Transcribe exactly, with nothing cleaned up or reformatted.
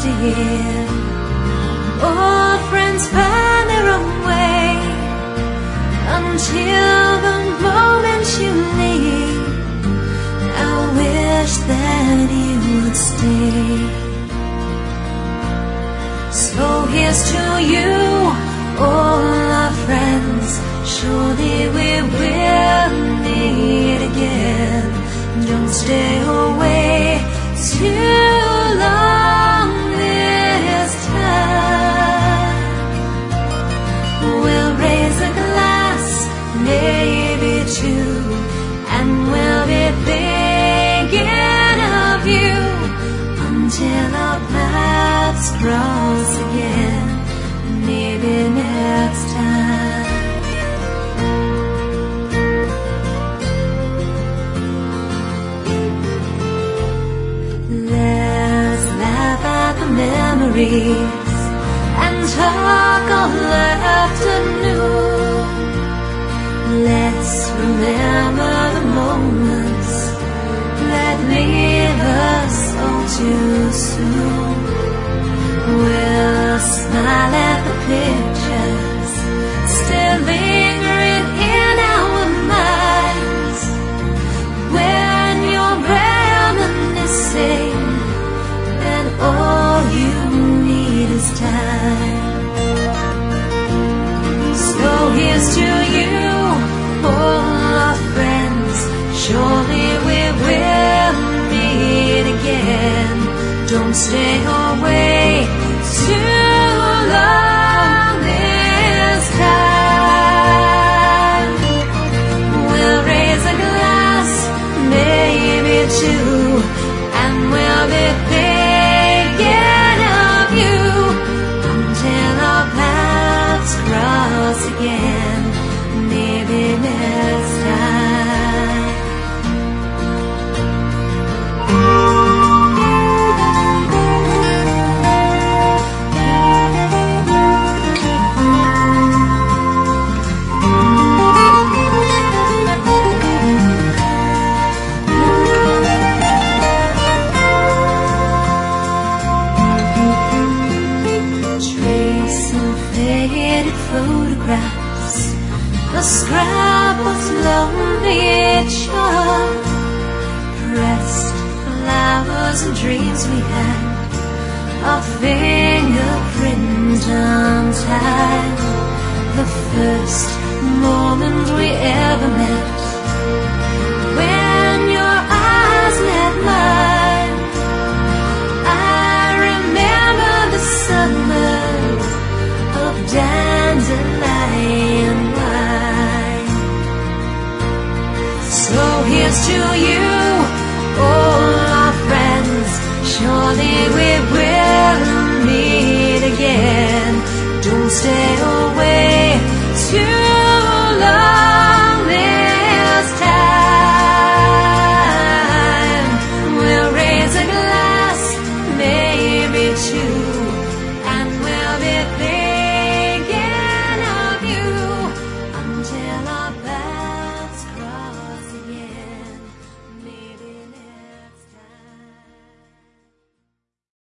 dear. Old friends find their own way until the moment you leave. I wish that you would stay. So here's to you, all our friends. Surely we will meet again. Don't stay away too long this time. We'll raise a glass, maybe two, and we'll be thinking of you until our paths cross again, maybe next time. Let's laugh at the memories and talk all afternoon. Let's remember the moments that leave us all too soon. We'll smile at the pictures still lingering in our minds. When you're reminiscing and all you need is time. So here's to you, all our friends. Surely we will meet again. Don't stay away too long this time. We'll raise a glass, maybe two, and we'll be thinking of you until our paths cross again, maybe next time. Photographs, the scrapbooks lonely chart, pressed flowers and dreams we had, a fingerprint untied, the first moment we ever met.